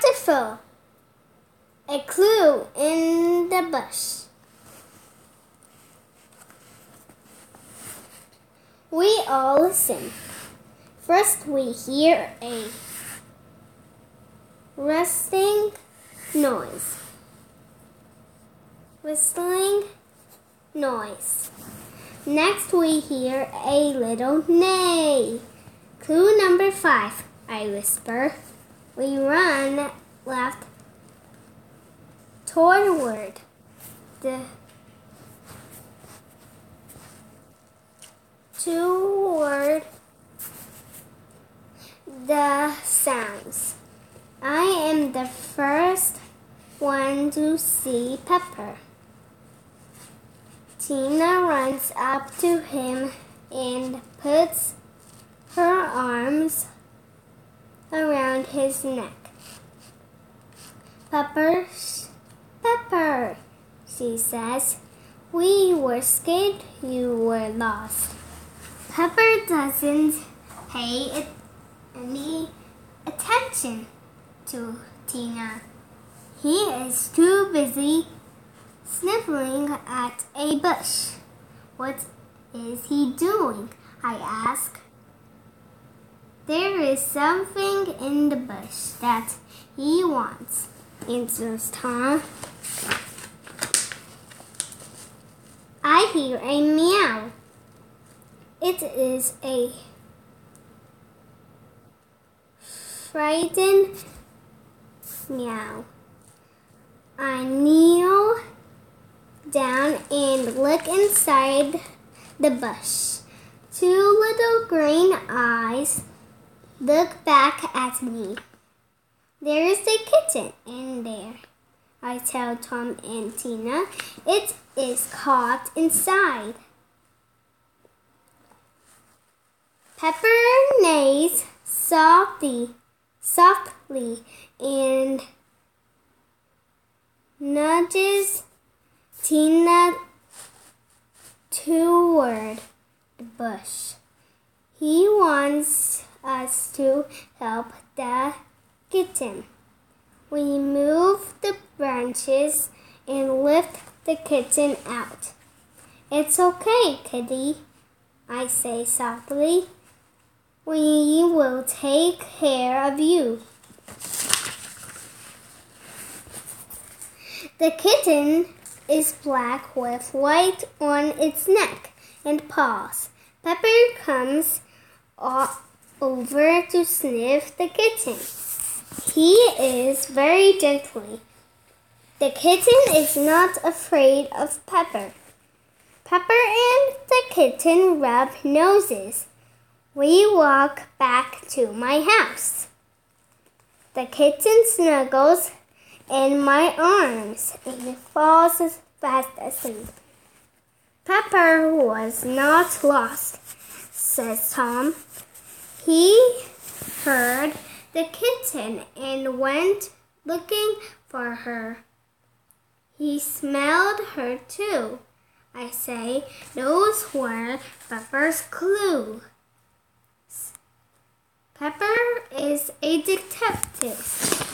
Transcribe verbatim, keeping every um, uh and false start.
Wonderful! A clue in the bush. We all listen. First we hear a rustling noise. Whistling noise. Next we hear a little neigh. Clue number five, I whisper. We run left toward the toward the sounds. I am the first one to see Pepper. Tina runs up to him and puts her arms around his neck. Pepper, Pepper, she says, we were scared you were lost. Pepper doesn't pay any attention to Tina. He is too busy sniffling at a bush. What is he doing? I ask. There is something in the bush that he wants, answers Tom. I hear a meow. It is a frightened meow. I kneel down and look inside the bush. Two little green eyes look back at me. There is a kitten in there, I tell Tom and Tina. It is caught inside. Pepper neighs softly, softly and nudges Tina toward the bush. He wants us to help the kitten. We move the branches and lift the kitten out. It's okay, kitty, I say softly. We will take care of you. The kitten is black with white on its neck and paws. Pepper comes over to sniff the kitten. He is very gently. The kitten is not afraid of Pepper. Pepper and the kitten rub noses. We walk back to my house. The kitten snuggles in my arms and falls fast asleep. Pepper was not lost, says Tom. He heard the kitten and went looking for her. He smelled her too, I say. Those were Pepper's clues. Pepper is a detective.